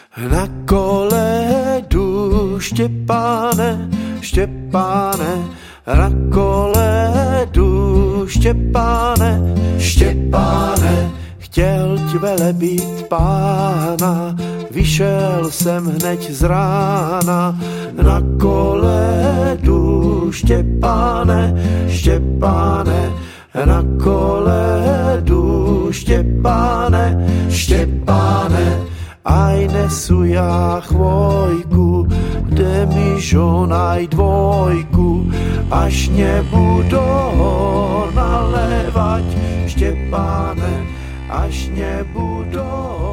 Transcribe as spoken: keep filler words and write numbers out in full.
Na kole jdu, Štěpáne, Štěpáne, na kole jdu, Štěpáne, Štěpáne, chtěl ti velebit pána, vyšel jsem hned z rána. Na kole jdu, Štěpáne, Štěpáne, na kole jdu, Štěpáne, Štěpáne, aj nesu já chvojku, kde mi žonaj dvojku, až nebudu nalévať, Štěpáne, až nebudu